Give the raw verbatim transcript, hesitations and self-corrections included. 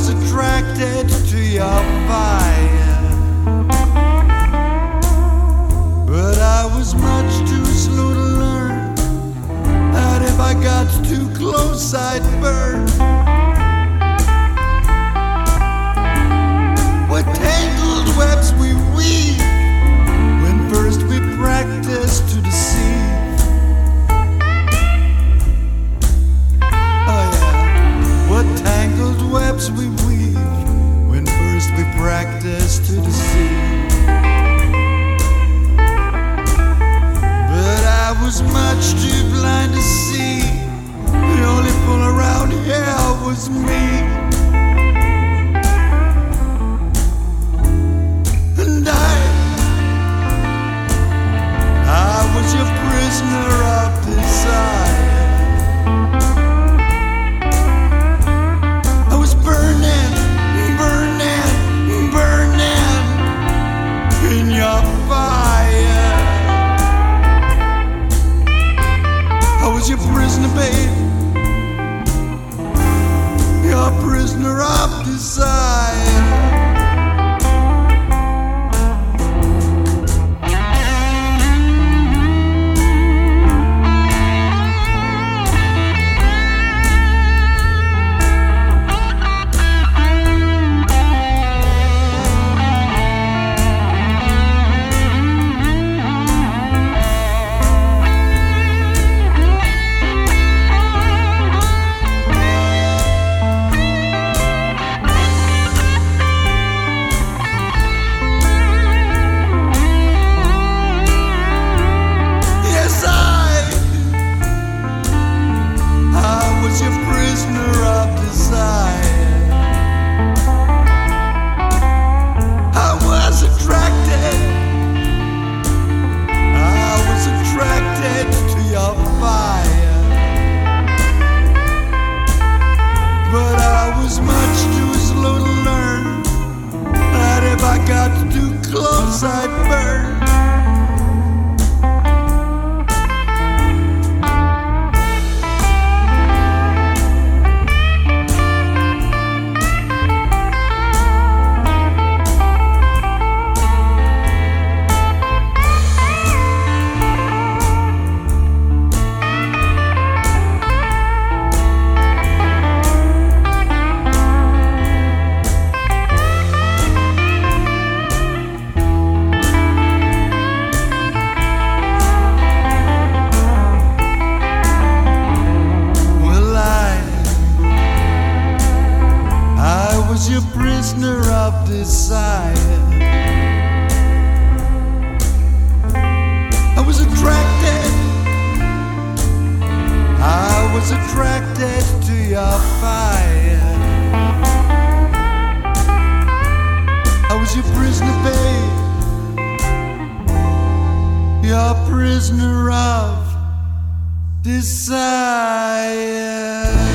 was attracted to your fire, but I was much too slow to learn that if I got too close I'd burn. What tangled webs we weave when first we practice to deceive. Oh yeah, what tangled webs we weave when first we practice to deceive. But I was much too blind to see the only fool around here was me. And I, I was your prisoner of desire. I was burning, burning, burning in your fire. I was your prisoner, babe, your prisoner of desire. I'd burn. Your prisoner of desire. I was attracted, I was attracted to your fire. I was your prisoner, babe, your prisoner of desire.